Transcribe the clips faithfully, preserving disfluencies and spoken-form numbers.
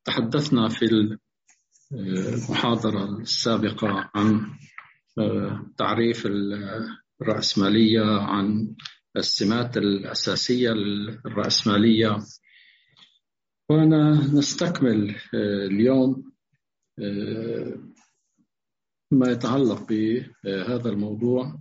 تحدثنا في المحاضرة السابقة عن تعريف الرأسمالية، عن السمات الأساسية للرأسمالية، ونستكمل اليوم ما يتعلق بهذا الموضوع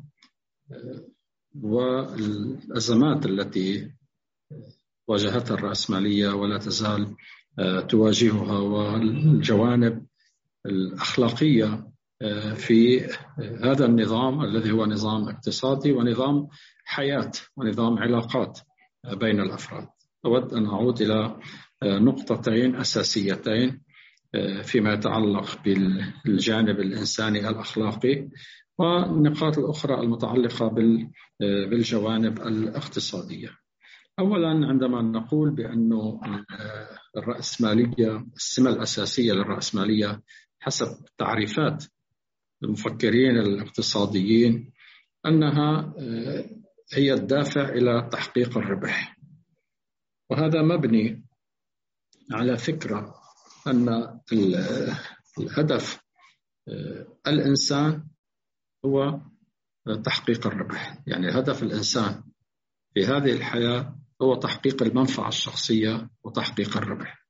والأزمات التي واجهتها الرأسمالية ولا تزال تواجهها، والجوانب الأخلاقية في هذا النظام الذي هو نظام اقتصادي ونظام حياة ونظام علاقات بين الأفراد. أود أن أعود إلى نقطتين أساسيتين فيما يتعلق بالجانب الإنساني الأخلاقي، والنقاط الأخرى المتعلقة بالجوانب الاقتصادية. أولا، عندما نقول بأن الرأسمالية السمة الأساسية للرأسمالية حسب تعريفات المفكرين الاقتصاديين أنها هي الدافع إلى تحقيق الربح، وهذا مبني على فكرة أن الهدف الإنسان هو تحقيق الربح. يعني هدف الإنسان في هذه الحياة هو تحقيق المنفعة الشخصية وتحقيق الربح.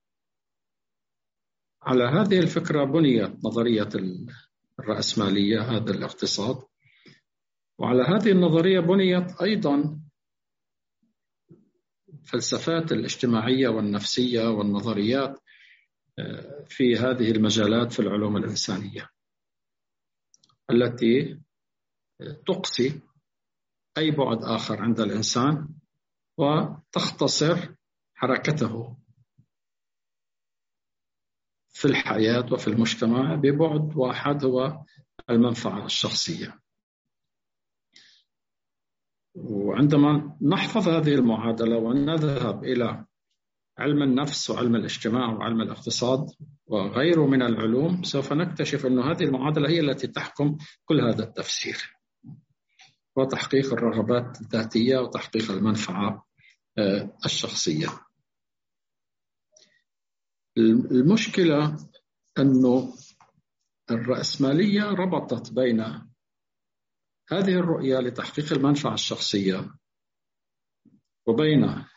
على هذه الفكرة بنيت نظرية الرأسمالية، هذا الاقتصاد، وعلى هذه النظرية بنيت أيضا فلسفات الاجتماعية والنفسية والنظريات في هذه المجالات في العلوم الإنسانية التي تقصي أي بعد آخر عند الإنسان وتختصر حركته في الحياة وفي المجتمع ببعد واحد هو المنفعة الشخصية. وعندما نحفظ هذه المعادلة ونذهب إلى علم النفس وعلم الاجتماع وعلم الاقتصاد وغيره من العلوم، سوف نكتشف أن هذه المعادلة هي التي تحكم كل هذا التفسير، وتحقيق الرغبات الذاتية وتحقيق المنفعة الشخصية. المشكلة أنه الرأسمالية ربطت بين هذه الرؤية لتحقيق المنفعة الشخصية وبين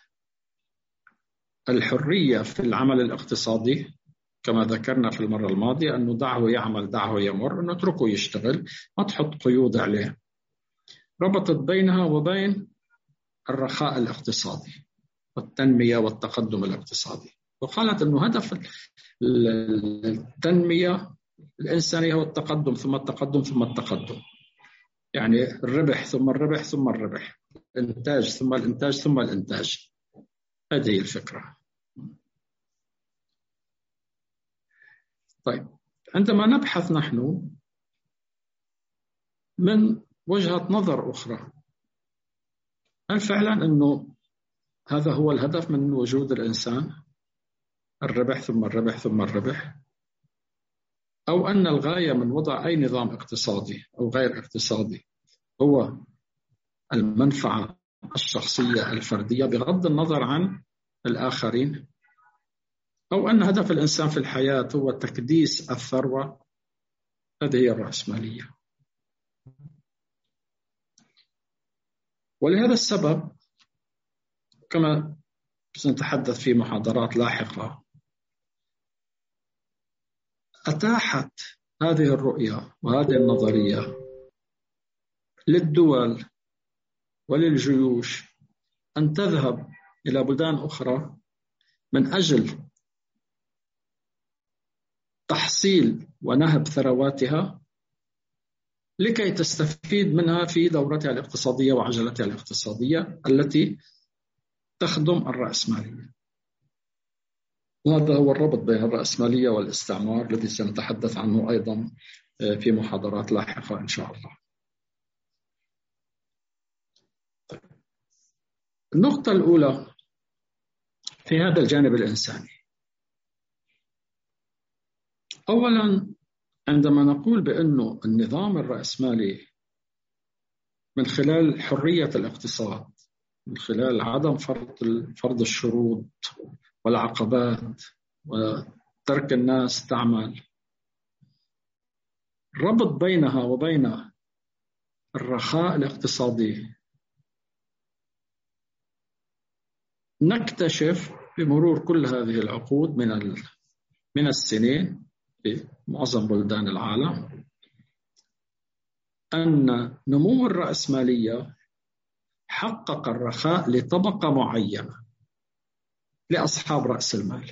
الحرية في العمل الاقتصادي، كما ذكرنا في المرة الماضية أنه دعه يعمل دعه يمر، أنه اتركه يشتغل، ما تحط قيود عليه. ربطت بينها وبين الرخاء الاقتصادي والتنمية والتقدم الاقتصادي، وقالت أنه هدف التنمية الإنسانية هو التقدم ثم التقدم ثم التقدم، يعني الربح ثم الربح ثم الربح، الإنتاج ثم الإنتاج ثم الإنتاج. هذه الفكرة. طيب، عندما نبحث نحن من وجهة نظر أخرى، هل فعلا أنه هذا هو الهدف من وجود الإنسان، الربح ثم الربح ثم الربح، أو أن الغاية من وضع أي نظام اقتصادي أو غير اقتصادي هو المنفعة الشخصية الفردية بغض النظر عن الآخرين، أو أن هدف الإنسان في الحياة هو تكديس الثروة؟ هذه هي الرأسمالية. ولهذا السبب، كما سنتحدث في محاضرات لاحقة، أتاحت هذه الرؤية وهذه النظرية للدول وللجيوش أن تذهب إلى بلدان أخرى من أجل تحصيل ونهب ثرواتها لكي تستفيد منها في دورتها الاقتصادية وعجلتها الاقتصادية التي تخدم الرأسمالية. وهذا هو الربط بين الرأسمالية والاستعمار الذي سنتحدث عنه أيضا في محاضرات لاحقة إن شاء الله. النقطة الأولى في هذا الجانب الإنساني. أولا، عندما نقول بأنه النظام الرأسمالي من خلال حرية الاقتصاد، من خلال عدم فرض فرض الشروط والعقبات وترك الناس تعمل، ربط بينها وبين الرخاء الاقتصادي، نكتشف بمرور كل هذه العقود من من السنين في معظم بلدان العالم أن نمو الرأسمالية حقق الرخاء لطبقة معينة، لأصحاب رأس المال،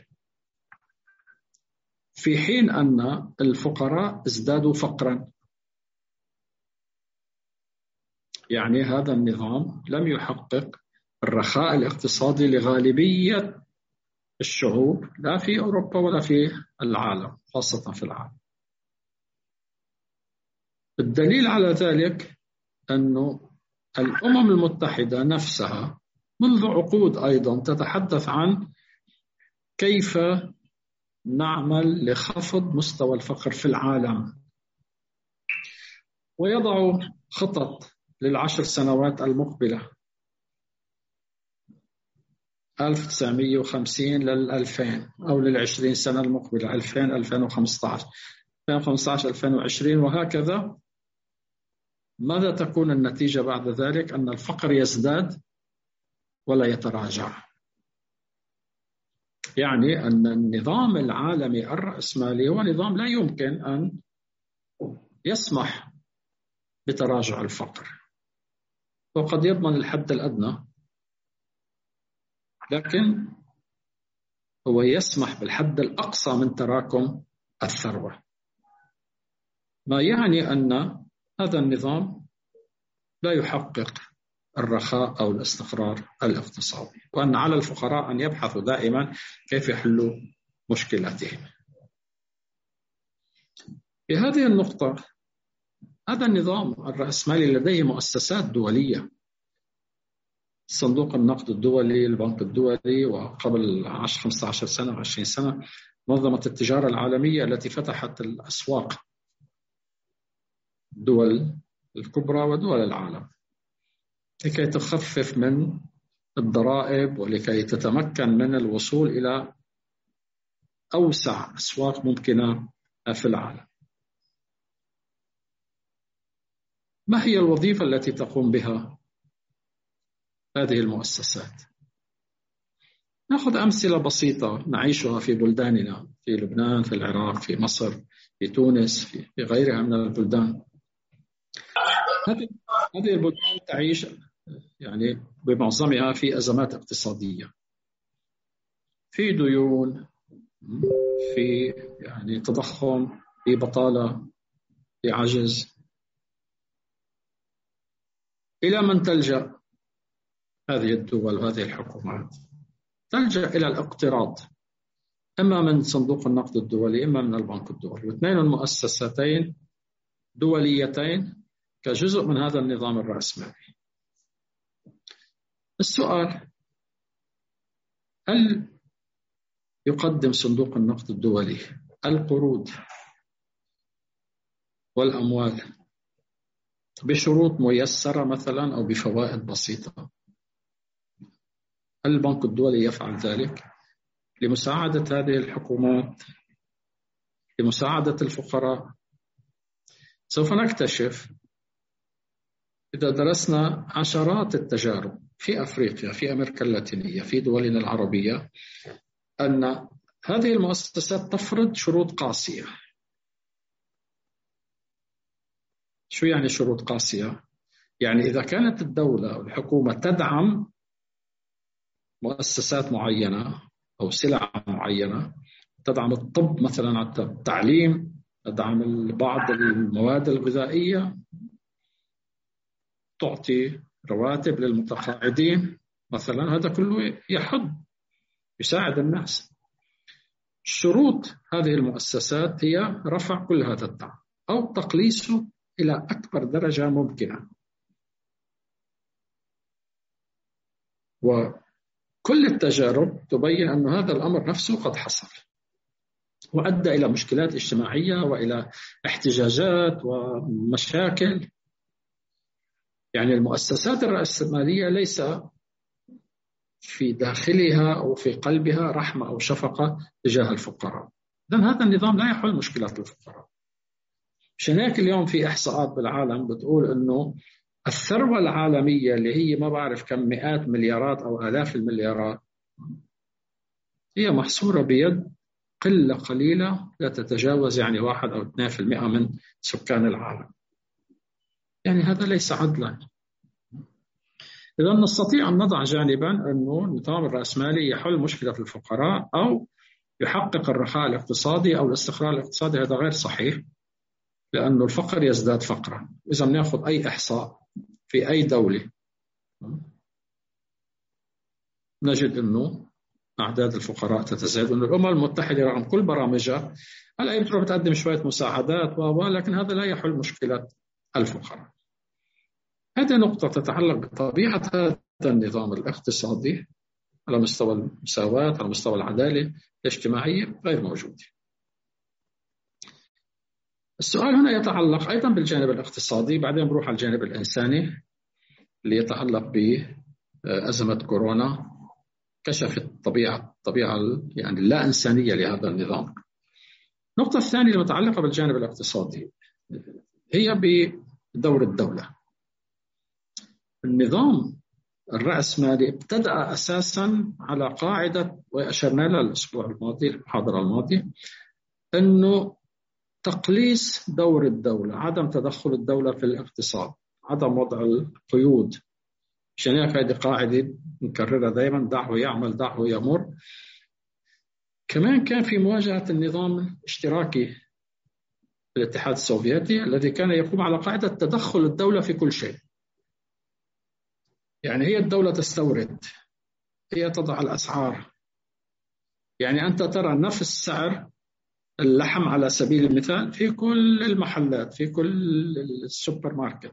في حين أن الفقراء ازدادوا فقرا. يعني هذا النظام لم يحقق الرخاء الاقتصادي لغالبية الشعوب، لا في أوروبا ولا في العالم، خاصة في العالم. الدليل على ذلك أن الأمم المتحدة نفسها منذ عقود أيضا تتحدث عن كيف نعمل لخفض مستوى الفقر في العالم، ويضع خطط للعشر سنوات المقبلة ألف وتسعمئة وخمسين للألفين، أو للعشرين سنة المقبلة ألفين ألفين وخمسة عشر ألفين وخمسة عشر ألفين وعشرين وهكذا. ماذا تكون النتيجة بعد ذلك؟ أن الفقر يزداد ولا يتراجع. يعني أن النظام العالمي الرأسمالي هو نظام لا يمكن أن يسمح بتراجع الفقر، وقد يضمن الحد الأدنى، لكن هو يسمح بالحد الأقصى من تراكم الثروة، ما يعني أن هذا النظام لا يحقق الرخاء أو الاستقرار الاقتصادي، وأن على الفقراء أن يبحثوا دائما كيف يحلوا مشكلاتهم. في هذه النقطة هذا النظام الرأسمالي لديه مؤسسات دولية، صندوق النقد الدولي، البنك الدولي، وقبل عشر خمسة عشر سنة عشرين سنة منظمة التجارة العالمية التي فتحت الأسواق دول الكبرى ودول العالم لكي تخفف من الضرائب ولكي تتمكن من الوصول إلى أوسع أسواق ممكنة في العالم. ما هي الوظيفة التي تقوم بها هذه المؤسسات؟ نأخذ أمثلة بسيطة نعيشها في بلداننا، في لبنان، في العراق، في مصر، في تونس، في غيرها من البلدان. هذه البلدان تعيش يعني بمعظمها في أزمات اقتصادية، في ديون، في يعني تضخم، في بطالة، في عجز. إلى من تلجأ هذه الدول وهذه الحكومات؟ تلجأ إلى الاقتراض، إما من صندوق النقد الدولي إما من البنك الدولي، واثنين المؤسستين دوليتين كجزء من هذا النظام الرأسمالي. السؤال: هل يقدم صندوق النقد الدولي القروض والأموال بشروط ميسرة مثلا أو بفوائد بسيطة؟ هل البنك الدولي يفعل ذلك لمساعدة هذه الحكومات، لمساعدة الفقراء؟ سوف نكتشف إذا درسنا عشرات التجارب في أفريقيا، في أمريكا اللاتينية، في دولنا العربية، أن هذه المؤسسات تفرض شروط قاسية. شو يعني شروط قاسية؟ يعني إذا كانت الدولة أو الحكومة تدعم مؤسسات معينة أو سلع معينة، تدعم الطب مثلا، التعليم، تدعم بعض المواد الغذائية، تعطي رواتب للمتقاعدين مثلا، هذا كله يحد يساعد الناس. شروط هذه المؤسسات هي رفع كل هذا الدعم أو تقليصه إلى أكبر درجة ممكنة. وكل التجارب تبين أن هذا الأمر نفسه قد حصل وأدى إلى مشكلات اجتماعية وإلى احتجاجات ومشاكل. يعني المؤسسات الرأسمالية ليس في داخلها أو في قلبها رحمة أو شفقة تجاه الفقراء. إذن هذا النظام لا يحل مشكلات الفقراء. عشان هيك اليوم في إحصاءات بالعالم بتقول إنه الثروة العالمية اللي هي ما بعرف كم مئات مليارات أو آلاف المليارات هي محصورة بيد قلة قليلة لا تتجاوز يعني واحد أو اثنين في المئة من سكان العالم. يعني هذا ليس عدلا. إذا نستطيع أن نضع جانبا أنه النظام الرأسمالي يحل مشكلة الفقراء أو يحقق الرخاء الاقتصادي أو الاستقرار الاقتصادي، هذا غير صحيح، لأن الفقر يزداد فقرا. إذا نأخذ أي إحصاء في أي دولة نجد أنه أعداد الفقراء تتزايد، وأن الأمم المتحدة رغم كل برامجها هلا بتروح بتقدم شوية مساعدات ولكن هذا لا يحل مشكلة الفقراء. هذه نقطة تتعلق بطبيعة هذا النظام الاقتصادي على مستوى المساواة، على مستوى العدالة الاجتماعية غير موجودة. السؤال هنا يتعلق أيضا بالجانب الاقتصادي، بعدين بروح على الجانب الإنساني اللي يتعلق بأزمة كورونا، كشفت طبيعة طبيعة يعني لا إنسانية لهذا النظام. النقطة الثانية المتعلقة بالجانب الاقتصادي هي بدور الدولة. النظام الرأسمالي ابتدأ أساسا على قاعدة، وأشرنا لها الأسبوع الماضي المحاضرة الماضية، أنه تقليص دور الدولة، عدم تدخل الدولة في الاقتصاد، عدم وضع القيود. عشان هيك هذه قاعدة نكررها دائما، دعه يعمل دعه يمر. كمان كان في مواجهة النظام الاشتراكي في الاتحاد السوفيتي الذي كان يقوم على قاعدة تدخل الدولة في كل شيء. يعني هي الدولة تستورد، هي تضع الأسعار. يعني أنت ترى نفس سعر اللحم على سبيل المثال في كل المحلات، في كل السوبر ماركت،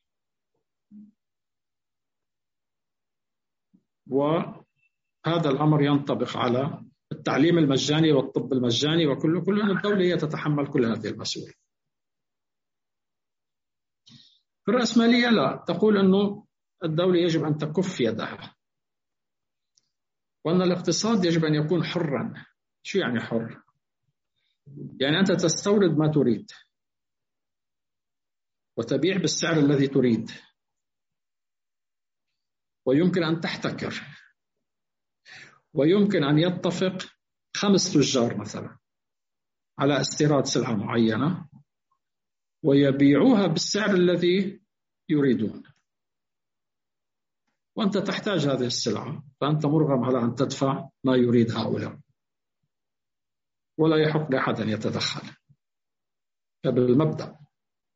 وهذا الأمر ينطبق على التعليم المجاني والطب المجاني وكله كله الدولة هي تتحمل كل هذه المسؤولية. في الرأسمالية لا، تقول أنه الدولة يجب أن تكف يدها، وأن الاقتصاد يجب أن يكون حرا. شو يعني حر؟ يعني أنت تستورد ما تريد وتبيع بالسعر الذي تريد، ويمكن أن تحتكر، ويمكن أن يتفق خمس تجار مثلا على استيراد سلعة معينة ويبيعوها بالسعر الذي يريدون، وأنت تحتاج هذه السلعة، فأنت مرغم على أن تدفع ما يريد هؤلاء، ولا يحق لأحد أن يتدخل بالمبدأ.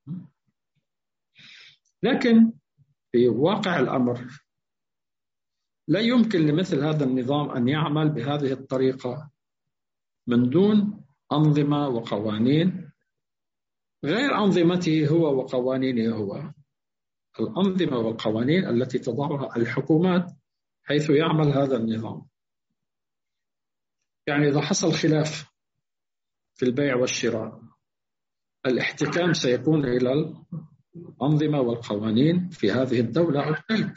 لكن في واقع الأمر لا يمكن لمثل هذا النظام أن يعمل بهذه الطريقة من دون أنظمة وقوانين غير أنظمته هو وقوانينه هو، الأنظمة والقوانين التي تضعها الحكومات حيث يعمل هذا النظام. يعني إذا حصل خلاف في البيع والشراء، الاحتكام سيكون إلى الأنظمة والقوانين في هذه الدولة أو تلك.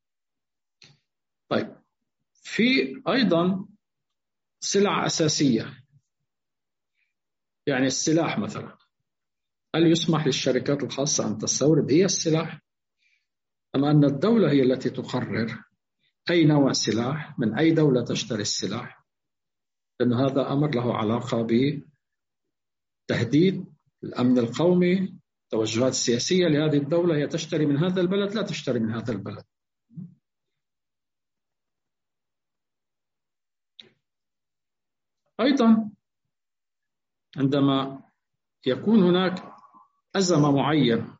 طيب، في أيضا سلع أساسية، يعني السلاح مثلا، هل يسمح للشركات الخاصة أن تستورد هي السلاح، أم أن الدولة هي التي تقرر أي نوع سلاح من أي دولة تشتري السلاح؟ لأن هذا أمر له علاقة بتهديد الأمن القومي، توجهات سياسية لهذه الدولة، هي تشتري من هذا البلد لا تشتري من هذا البلد. أيضا عندما يكون هناك أزمة معينة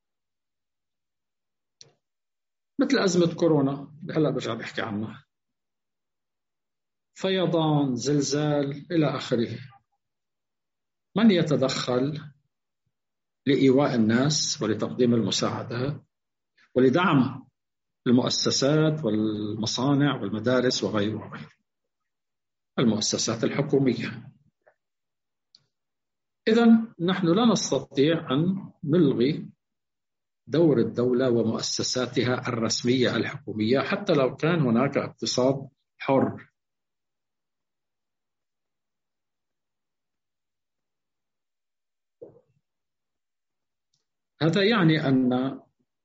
مثل أزمة كورونا هلأ برجع بحكي عنها، فيضان، زلزال إلى آخره، من يتدخل لإيواء الناس ولتقديم المساعدات ولدعم المؤسسات والمصانع والمدارس وغيره وغيره؟ المؤسسات الحكومية. إذن نحن لا نستطيع أن نلغي دور الدولة ومؤسساتها الرسمية الحكومية حتى لو كان هناك اقتصاد حر. هذا يعني أن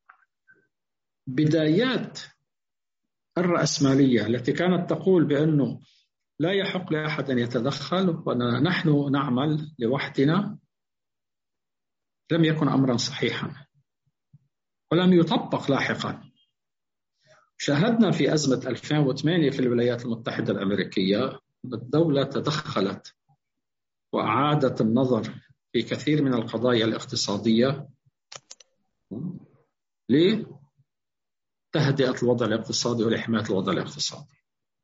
بدايات الرأسمالية التي كانت تقول بأنه لا يحق لأحد أن يتدخل ونحن نعمل لوحدنا لم يكن أمرا صحيحا ولم يطبق لاحقا. شاهدنا في أزمة ألفين وثمانية في الولايات المتحدة الأمريكية أن الدولة تدخلت وأعادت النظر في كثير من القضايا الاقتصادية لتهدئة الوضع الاقتصادي ولحماية الوضع الاقتصادي.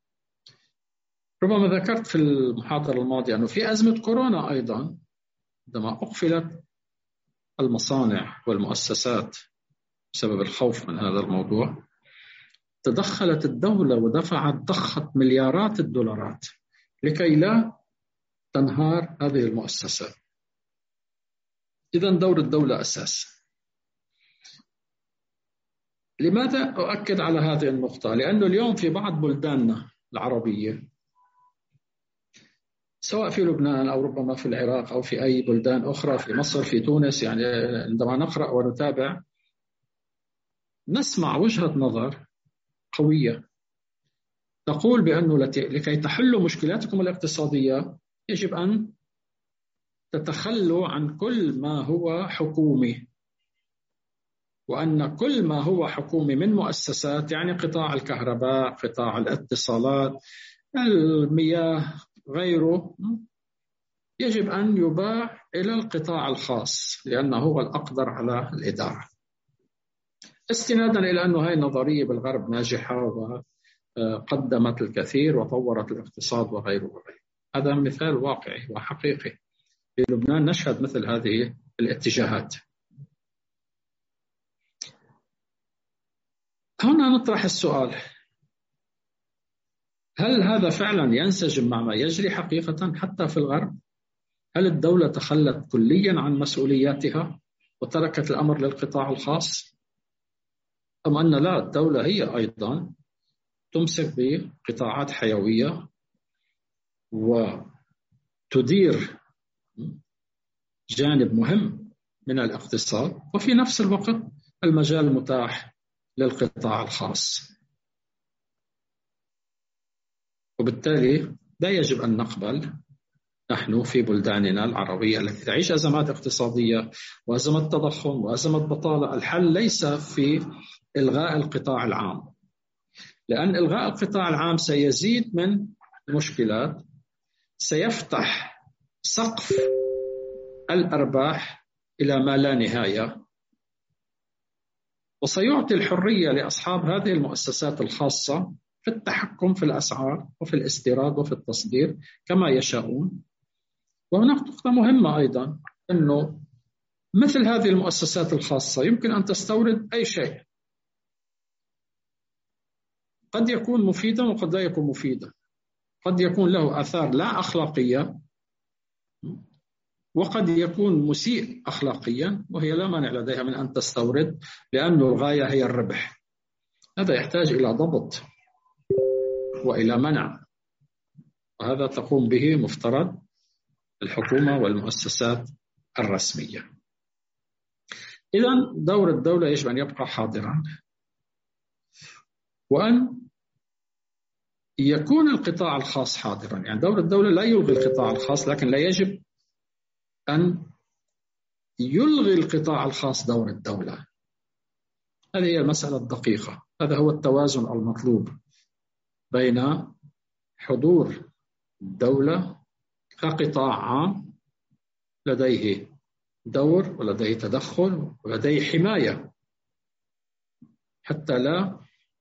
ربما ذكرت في المحاضرة الماضية أنه في أزمة كورونا أيضا عندما أقفلت المصانع والمؤسسات بسبب الخوف من هذا الموضوع تدخلت الدولة ودفعت ضخة مليارات الدولارات لكي لا تنهار هذه المؤسسات. إذن دور الدولة أساس. لماذا أؤكد على هذه النقطة؟ لأنه اليوم في بعض بلداننا العربية سواء في لبنان أو ربما في العراق أو في أي بلدان أخرى، في مصر، في تونس، يعني عندما نقرأ ونتابع نسمع وجهة نظر قوية تقول بأنه لكي تحلوا مشكلاتكم الاقتصادية يجب أن تتخلوا عن كل ما هو حكومي، وأن كل ما هو حكومي من مؤسسات يعني قطاع الكهرباء، قطاع الاتصالات، المياه، غيره، يجب أن يباع إلى القطاع الخاص لأنه هو الأقدر على الإدارة، استنادا إلى أنه هذه النظرية بالغرب ناجحة وقدمت الكثير وطورت الاقتصاد وغيره وغيره. هذا مثال واقعي وحقيقي. في لبنان نشهد مثل هذه الاتجاهات. هنا نطرح السؤال: هل هذا فعلا ينسجم مع ما يجري حقيقة حتى في الغرب؟ هل الدولة تخلت كليا عن مسؤولياتها وتركت الأمر للقطاع الخاص؟ أم أن لا، الدولة هي أيضا تمسك بقطاعات حيوية وتدير جانب مهم من الاقتصاد وفي نفس الوقت المجال متاح للقطاع الخاص؟ وبالتالي لا يجب أن نقبل نحن في بلداننا العربية التي تعيش أزمات اقتصادية وأزمات تضخم وأزمات بطالة، الحل ليس في إلغاء القطاع العام، لأن إلغاء القطاع العام سيزيد من المشكلات، سيفتح سقف الأرباح إلى ما لا نهاية، وسيعطي الحرية لأصحاب هذه المؤسسات الخاصة في التحكم في الأسعار وفي الاستيراد وفي التصدير كما يشاءون. وهناك نقطة مهمة أيضا، أنه مثل هذه المؤسسات الخاصة يمكن أن تستورد أي شيء، قد يكون مفيدا وقد لا يكون مفيدا، قد يكون له آثار لا أخلاقية وقد يكون مسيء أخلاقيا، وهي لا مانع لديها من أن تستورد لأن الغاية هي الربح. هذا يحتاج إلى ضبط وإلى منع، وهذا تقوم به مفترض الحكومة والمؤسسات الرسمية. إذن دور الدولة يجب أن يبقى حاضرا، وأن يكون القطاع الخاص حاضرا. يعني دور الدولة لا يلغي القطاع الخاص، لكن لا يجب أن يلغي القطاع الخاص دور الدولة. هذه هي المسألة الدقيقة. هذا هو التوازن المطلوب بين حضور الدولة كقطاع عام لديه دور ولديه تدخل ولديه حماية، حتى لا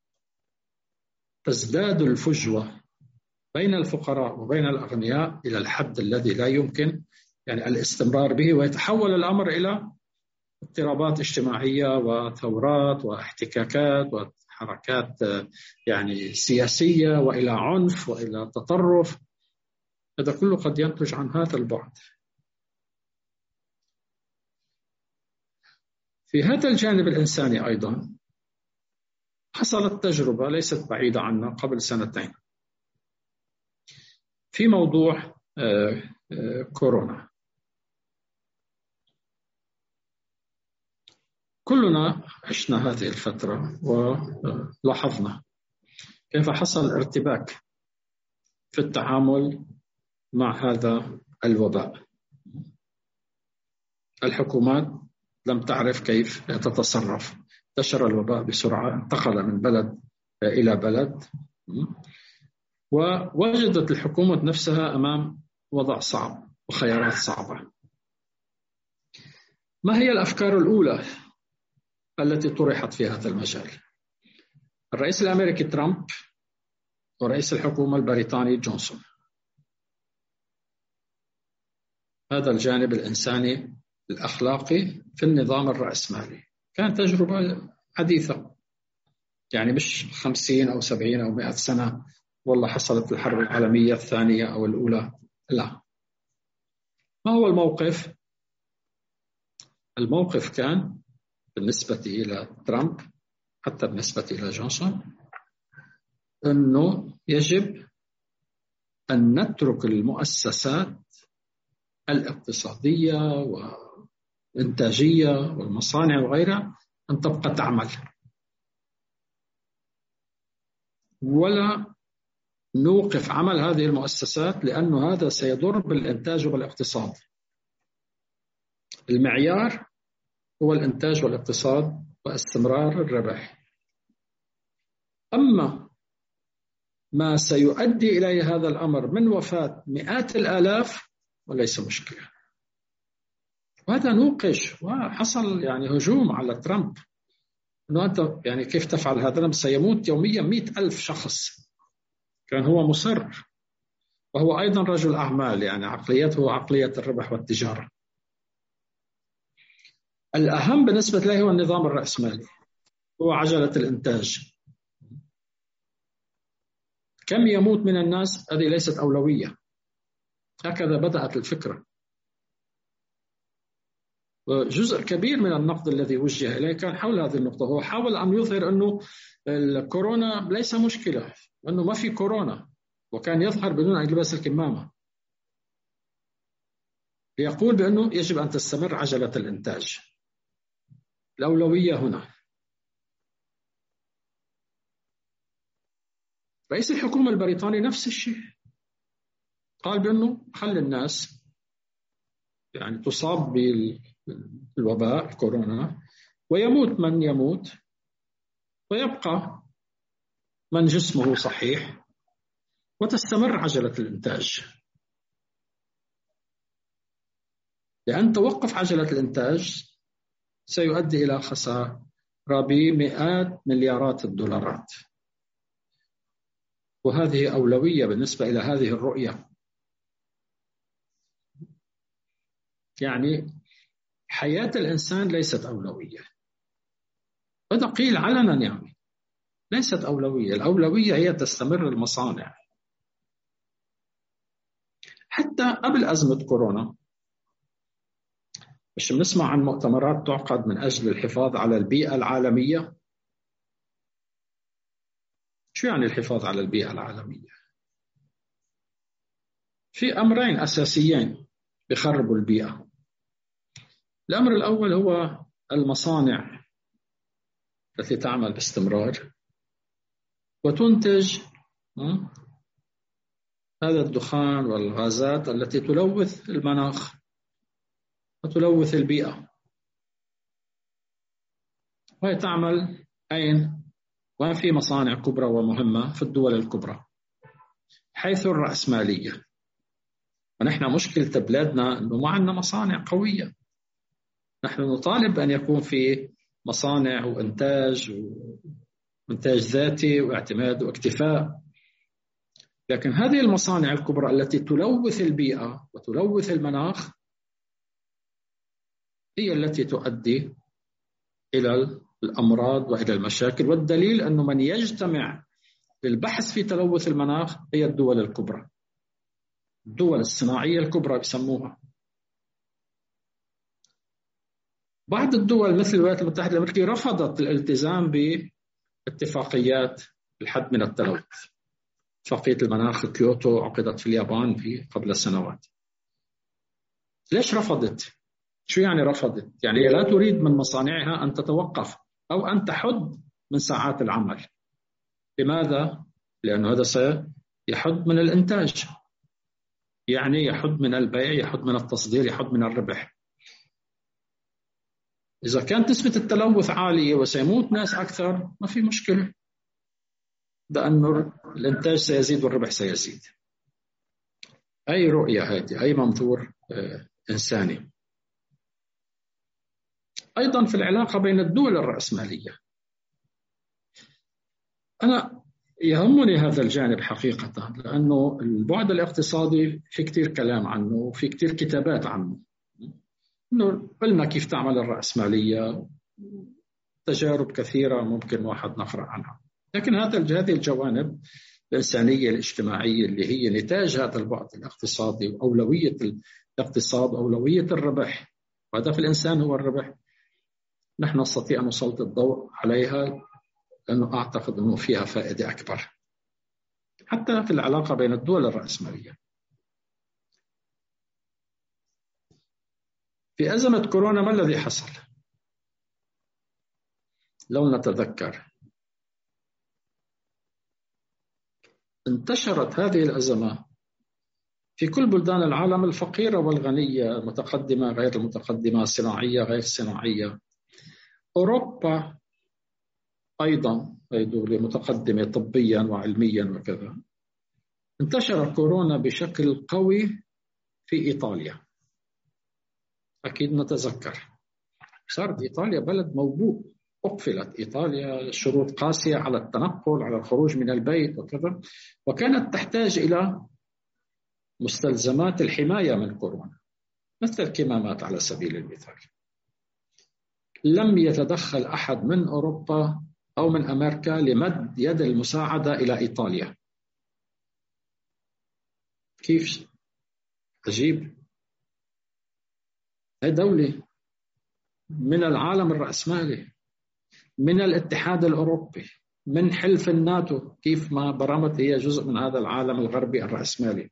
تزداد الفجوة بين الفقراء وبين الأغنياء إلى الحد الذي لا يمكن يعني الاستمرار به، ويتحول الأمر إلى اضطرابات اجتماعية وثورات واحتكاكات وحركات يعني سياسية وإلى عنف وإلى تطرف. هذا كله قد ينتج عن هذا البعد. في هذا الجانب الإنساني أيضا حصلت تجربة ليست بعيدة عنا قبل سنتين في موضوع كورونا. كلنا عشنا هذه الفترة ولاحظنا كيف حصل ارتباك في التعامل مع هذا الوباء. الحكومات لم تعرف كيف تتصرف، انتشر الوباء بسرعة، انتقل من بلد إلى بلد، ووجدت الحكومة نفسها أمام وضع صعب وخيارات صعبة. ما هي الأفكار الأولى التي طرحت في هذا المجال؟ الرئيس الأمريكي ترامب ورئيس الحكومة البريطاني جونسون. هذا الجانب الإنساني الأخلاقي في النظام الرأسمالي كان تجربة حديثة، يعني مش خمسين أو سبعين أو مئة سنة والله حصلت الحرب العالمية الثانية أو الأولى، لا. ما هو الموقف؟ الموقف كان بالنسبة إلى ترامب حتى بالنسبة إلى جونسون أنه يجب أن نترك المؤسسات الاقتصادية والإنتاجية والمصانع وغيرها أن تبقى تعمل، ولا نوقف عمل هذه المؤسسات لأنه هذا سيضر بالإنتاج والاقتصاد. المعيار هو الإنتاج والاقتصاد واستمرار الربح. أما ما سيؤدي إليه هذا الأمر من وفاة مئات الآلاف وليس مشكلة. وهذا نوقش، وحصل يعني هجوم على ترامب أنه أنت يعني كيف تفعل هذا؟ سيموت يوميا مئة ألف شخص. كان هو مصر، وهو أيضا رجل أعمال، يعني عقليته عقلية الربح والتجارة. الأهم بالنسبة له هو النظام الرأسمالي، هو عجلة الإنتاج. كم يموت من الناس هذه ليست أولوية. هكذا بدأت الفكرة، وجزء كبير من النقد الذي وجه إليه كان حول هذه النقطة. هو حاول أن يظهر أنه الكورونا ليس مشكلة، أنه ما في كورونا، وكان يظهر بدون أن يلبس الكمامة، ليقول بأنه يجب أن تستمر عجلة الإنتاج. الأولوية هنا. رئيس الحكومة البريطاني نفس الشيء، قال بأنه خلي الناس يعني تصاب بالوباء كورونا ويموت من يموت ويبقى من جسمه صحيح وتستمر عجلة الإنتاج. لأن توقف عجلة الإنتاج سيؤدي إلى خسارة بمئات مليارات الدولارات، وهذه أولوية بالنسبة إلى هذه الرؤية. يعني حياة الإنسان ليست أولوية، هذا قيل علنا، يعني ليست أولوية. الأولوية هي تستمر المصانع. حتى قبل أزمة كورونا مش بنسمع عن مؤتمرات تعقد من أجل الحفاظ على البيئة العالمية؟ شو يعني الحفاظ على البيئة العالمية؟ في أمرين أساسيين بيخربوا البيئة. الأمر الأول هو المصانع التي تعمل باستمرار وتنتج هذا الدخان والغازات التي تلوث المناخ وتلوث البيئة، وهي تعمل أين؟ وين في مصانع كبرى ومهمة في الدول الكبرى حيث الرأسمالية. ونحن مشكلة بلادنا أنه ما عندنا مصانع قوية. نحن نطالب أن يكون في مصانع وإنتاج وإنتاج ذاتي واعتماد واكتفاء، لكن هذه المصانع الكبرى التي تلوث البيئة وتلوث المناخ هي التي تؤدي إلى الأمراض وإلى المشاكل. والدليل أنه من يجتمع للبحث في تلوث المناخ هي الدول الكبرى، الدول الصناعية الكبرى بسموها. بعض الدول مثل الولايات المتحدة الأمريكية رفضت الالتزام باتفاقيات الحد من التلوث. اتفاقية المناخ كيوتو عقدت في اليابان في قبل سنوات. ليش رفضت؟ شو يعني رفضت؟ يعني لا تريد من مصانعها أن تتوقف أو أن تحد من ساعات العمل. لماذا؟ لأن هذا سيحد من الإنتاج، يعني يحد من البيع، يحد من التصدير، يحد من الربح. إذا كانت نسبة التلوث عالية وسيموت ناس أكثر ما في مشكلة، لأن الإنتاج سيزيد والربح سيزيد. أي رؤية هذه، أي منظور إنساني. أيضا في العلاقة بين الدول الرأسمالية، أنا يهمني هذا الجانب حقيقة، لأنه البعد الاقتصادي في كتير كلام عنه وفي كتير كتابات عنه، إنه قلنا كيف تعمل الرأسمالية، تجارب كثيرة ممكن واحد نقرأ عنها. لكن هذا هذه الجوانب الإنسانية الاجتماعية اللي هي نتاج هذا البعد الاقتصادي وأولوية الاقتصاد، أولوية الربح، وهدف الإنسان هو الربح، نحن نستطيع أن نسلط الضوء عليها، لأنه أعتقد أنه فيها فائدة أكبر حتى في العلاقة بين الدول الرأسمالية. في أزمة كورونا ما الذي حصل؟ لو نتذكر، انتشرت هذه الأزمة في كل بلدان العالم الفقيرة والغنية، المتقدمة غير المتقدمة، الصناعية غير الصناعية. أوروبا أيضا هي دولة متقدمة طبيا وعلميا وكذا. انتشر كورونا بشكل قوي في إيطاليا، أكيد نتذكر. صارت إيطاليا بلد موبوء، أقفلت إيطاليا، شروط قاسية على التنقل، على الخروج من البيت وكذا، وكانت تحتاج إلى مستلزمات الحماية من كورونا مثل الكمامات على سبيل المثال. لم يتدخل أحد من أوروبا أو من أمريكا لمد يد المساعدة إلى إيطاليا. كيف؟ عجيب. هي دولة من العالم الرأسمالي، من الاتحاد الأوروبي، من حلف الناتو، كيف ما برمت هي جزء من هذا العالم الغربي الرأسمالي.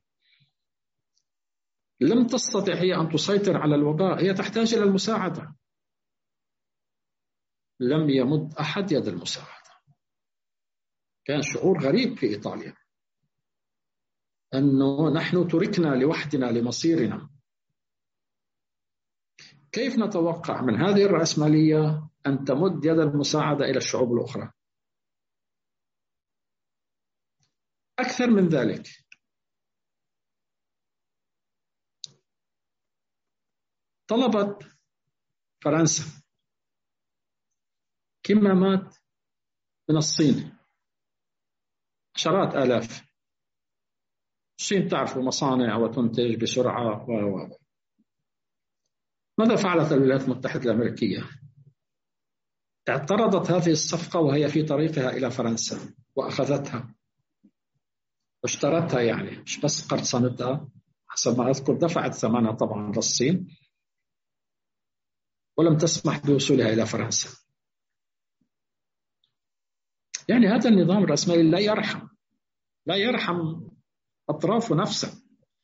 لم تستطع هي أن تسيطر على الوباء، هي تحتاج إلى المساعدة. لم يمد أحد يد المساعدة. كان شعور غريب في إيطاليا أنه نحن تركنا لوحدنا لمصيرنا. كيف نتوقع من هذه الرأسمالية أن تمد يد المساعدة إلى الشعوب الأخرى؟ أكثر من ذلك، طلبت فرنسا كمامات من الصين، عشرات آلاف. الصين تعرف مصانع وتنتج بسرعة و ماذا فعلت الولايات المتحدة الأمريكية؟ اعترضت هذه الصفقة وهي في طريقها إلى فرنسا وأخذتها واشترتها، يعني مش بس قرصنتها، حسب ما أذكر دفعت ثمنها طبعا للصين، ولم تسمح بوصولها إلى فرنسا. يعني هذا النظام الرأسمالي لا يرحم، لا يرحم أطرافه نفسه.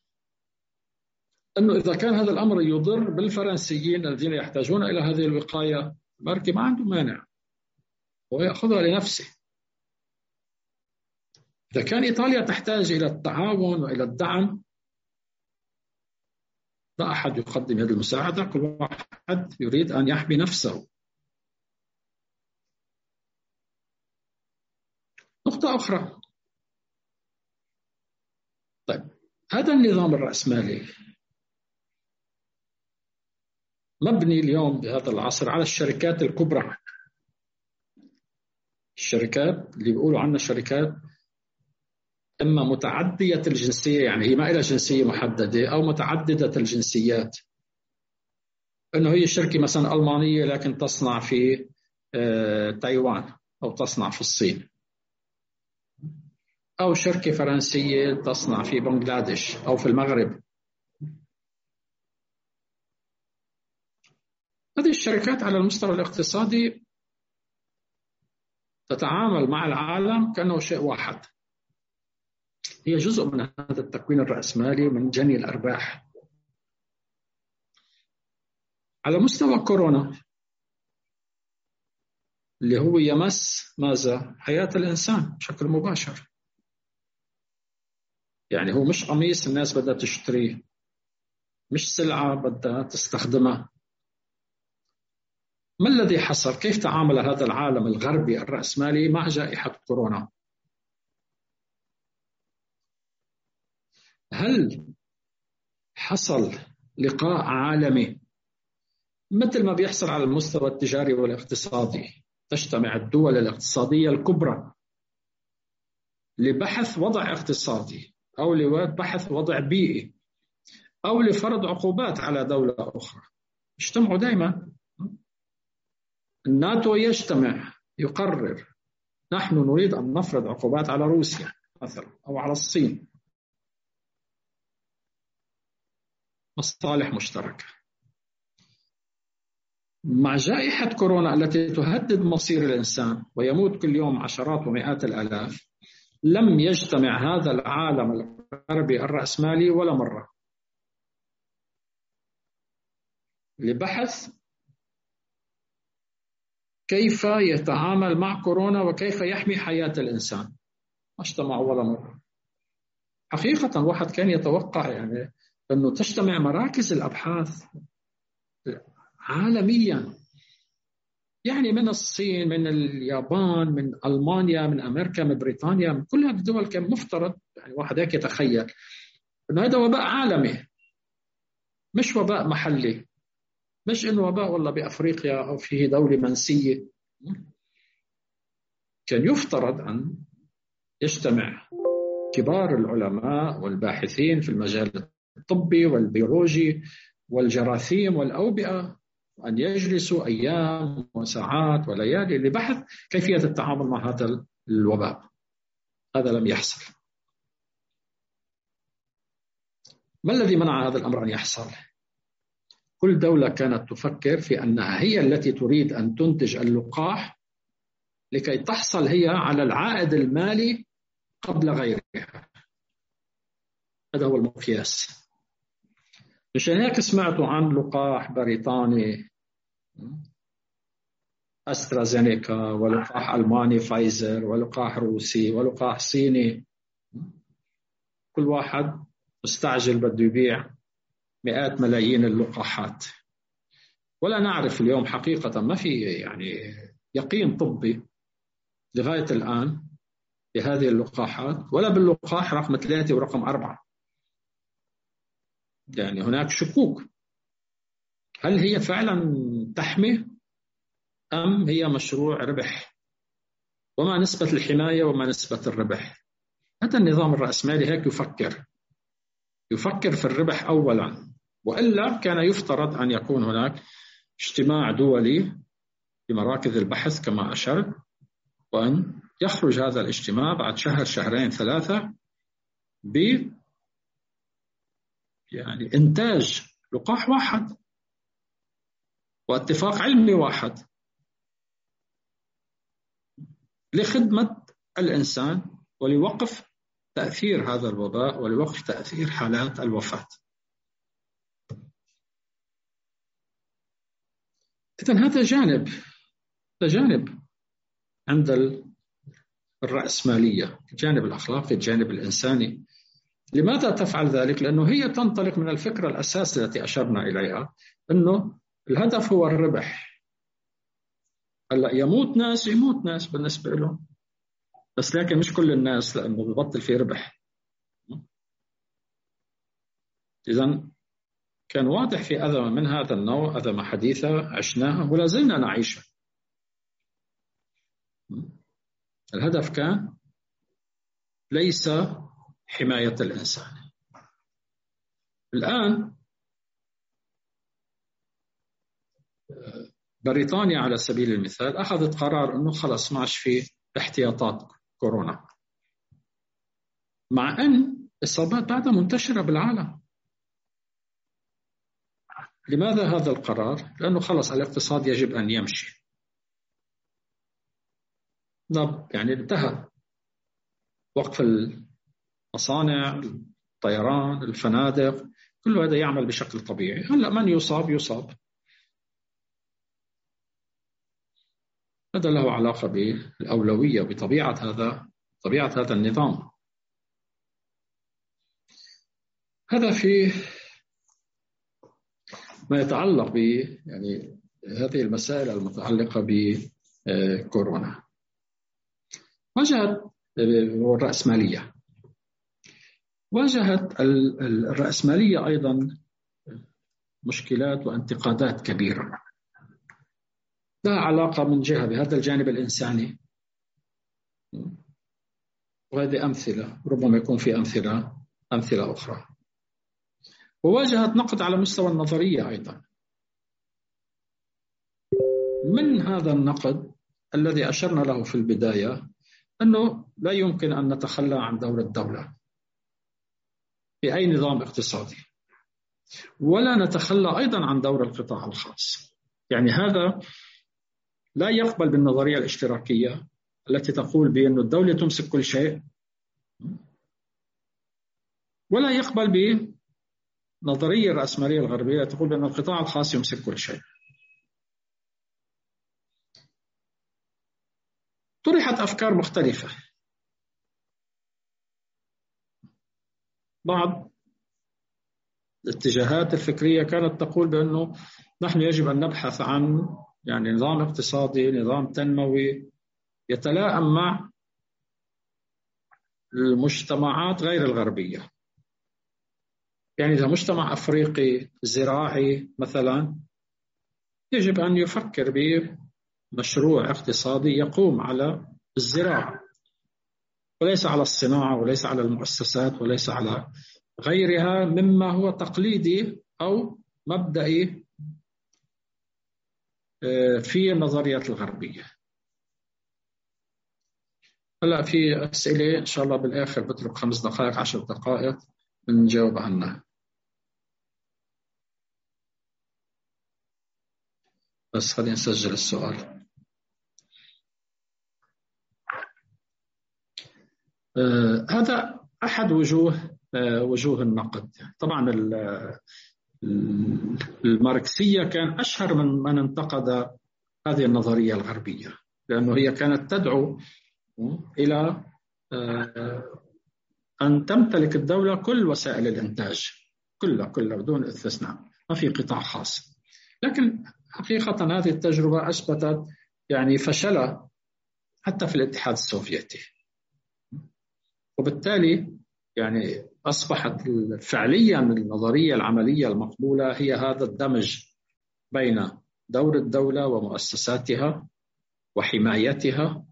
أنه إذا كان هذا الأمر يضر بالفرنسيين الذين يحتاجون إلى هذه الوقاية، ماركي ما عنده مانع ويأخذها لنفسه. إذا كان إيطاليا تحتاج إلى التعاون وإلى الدعم، لا أحد يقدم يد المساعدة، كل واحد يريد أن يحمي نفسه. نقطة أخرى، طيب هذا النظام الرأسمالي مبني اليوم بهذا العصر على الشركات الكبرى، الشركات اللي بيقولوا عنها شركات إما متعدية الجنسية، يعني هي ما إلها جنسية محددة، أو متعددة الجنسيات. إنه هي شركة مثلا ألمانية لكن تصنع في تايوان أو تصنع في الصين، أو شركة فرنسية تصنع في بنغلاديش أو في المغرب. هذه الشركات على المستوى الاقتصادي تتعامل مع العالم كأنه شيء واحد، هي جزء من هذا التكوين الرأسمالي من جني الأرباح. على مستوى كورونا اللي هو يمس ماذا؟ حياة الإنسان بشكل مباشر. يعني هو مش قميص الناس بدها تشتريه، مش سلعة بدها تستخدمها. ما الذي حصل؟ كيف تعامل هذا العالم الغربي الرأسمالي مع جائحة كورونا؟ هل حصل لقاء عالمي مثل ما بيحصل على المستوى التجاري والاقتصادي؟ تجتمع الدول الاقتصادية الكبرى لبحث وضع اقتصادي أو لبحث وضع بيئي أو لفرض عقوبات على دولة أخرى. اجتمعوا دائما. الناتو يجتمع يقرر نحن نريد أن نفرض عقوبات على روسيا مثلا أو على الصين. مصالح مشتركة. مع جائحة كورونا التي تهدد مصير الإنسان ويموت كل يوم عشرات ومئات الآلاف، لم يجتمع هذا العالم الغربي الرأسمالي ولا مرة لبحث كيف يتعامل مع كورونا وكيف يحمي حياة الإنسان. ما اجتمعوا ولا مرة. حقيقة واحد كان يتوقع يعني أنه تجتمع مراكز الأبحاث عالميا، يعني من الصين، من اليابان، من ألمانيا، من أمريكا، من بريطانيا، من كل هذه الدول. كان مفترض يعني واحد هيك يتخيل أن هذا وباء عالمي مش وباء محلي، مش إنه وباء والله بأفريقيا أو في دولة منسية. كان يفترض أن يجتمع كبار العلماء والباحثين في المجال الطبي والبيولوجي والجراثيم والأوبئة، وأن يجلسوا أيام وساعات وليالي لبحث كيفية التعامل مع هذا الوباء. هذا لم يحصل. ما الذي منع هذا الأمر أن يحصل؟ كل دولة كانت تفكر في أنها هي التي تريد أن تنتج اللقاح لكي تحصل هي على العائد المالي قبل غيرها. هذا هو المقياس. مشان هيك سمعتوا عن لقاح بريطاني أسترازينيكا، ولقاح ألماني فايزر، ولقاح روسي، ولقاح صيني. كل واحد مستعجل بده يبيع مئات ملايين اللقاحات، ولا نعرف اليوم حقيقة، ما في يعني يقين طبي لغاية الآن بهذه اللقاحات ولا باللقاح رقم ثلاثة ورقم أربعة. يعني هناك شكوك، هل هي فعلا تحمي أم هي مشروع ربح؟ وما نسبة الحماية وما نسبة الربح؟ هذا النظام الرأسمالي هيك يفكر يفكر في الربح أولا، وإلا كان يفترض أن يكون هناك اجتماع دولي بمراكز البحث كما أشرت، وأن يخرج هذا الاجتماع بعد شهر شهرين ثلاثة ب يعني إنتاج لقاح واحد واتفاق علمي واحد لخدمة الإنسان ولوقف تأثير هذا الوباء ولوقف تأثير حالات الوفاة. إذن هذا جانب هذا جانب عند الرأسمالية، الجانب الأخلاقي، الجانب الإنساني. لماذا تفعل ذلك؟ لأنه هي تنطلق من الفكرة الأساسية التي أشرنا إليها، أنه الهدف هو الربح. هلا يموت ناس يموت ناس بالنسبة لهم، بس لكن مش كل الناس، لأنه ببطل في ربح. إذن كان واضح في أزمة من هذا النوع، أزمة حديثة عشناها ولا زلنا نعيشها. الهدف كان ليس حماية الإنسان. الآن بريطانيا على سبيل المثال أخذت قرار أنه خلص ما عادش في احتياطات كورونا، مع أن الإصابات بعدها منتشرة بالعالم. لماذا هذا القرار؟ لأنه خلص الاقتصاد يجب أن يمشي. يعني انتهى وقف المصانع، الطيران، الفنادق، كل هذا يعمل بشكل طبيعي. هلأ من يصاب يصاب. هذا له علاقة بالأولوية، بطبيعة هذا طبيعة هذا النظام. هذا في ما يتعلق ب يعني هذه المسائل المتعلقة بكورونا. واجهت الرأسمالية واجهت الرأسمالية أيضا مشكلات وانتقادات كبيرة لها علاقة من جهة بهذا الجانب الإنساني، وهذه أمثلة، ربما يكون في أمثلة أمثلة أخرى. وواجهت نقد على مستوى النظرية أيضا. من هذا النقد الذي أشرنا له في البداية أنه لا يمكن أن نتخلى عن دور الدولة في أي نظام اقتصادي، ولا نتخلى أيضا عن دور القطاع الخاص. يعني هذا لا يقبل بالنظرية الاشتراكية التي تقول بأن الدولة تمسك كل شيء، ولا يقبل بنظرية الرأسمالية الغربية تقول بأن القطاع الخاص يمسك كل شيء. طرحت أفكار مختلفة. بعض الاتجاهات الفكرية كانت تقول بأنه نحن يجب أن نبحث عن يعني نظام اقتصادي، نظام تنموي يتلائم مع المجتمعات غير الغربية. يعني إذا مجتمع أفريقي زراعي مثلا، يجب أن يفكر بمشروع اقتصادي يقوم على الزراعة وليس على الصناعة وليس على المؤسسات وليس على غيرها مما هو تقليدي أو مبدئي في النظريات الغربية. هلا في أسئلة إن شاء الله بالآخر، بترك خمس دقائق عشر دقائق نجاوب عنها. بس خلينا نسجل السؤال. آه هذا أحد وجوه آه وجوه النقد. طبعا الماركسية كان أشهر من من انتقد هذه النظرية الغربية، لأنه هي كانت تدعو إلى آه أن تمتلك الدولة كل وسائل الإنتاج، كلها كلها بدون استثناء، ما في قطاع خاص. لكن حقيقة هذه التجربة أثبتت يعني فشلها حتى في الاتحاد السوفيتي، وبالتالي يعني أصبحت فعليا النظرية العملية المقبولة هي هذا الدمج بين دور الدولة ومؤسساتها وحمايتها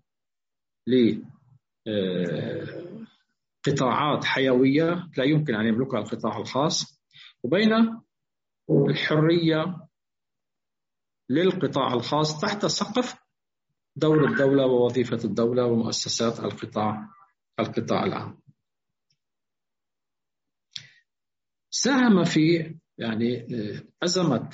لقطاعات حيوية لا يمكن أن يملكها القطاع الخاص، وبين الحرية للقطاع الخاص تحت سقف دور الدولة ووظيفة الدولة ومؤسسات القطاع القطاع العام. ساهم في يعني أزمة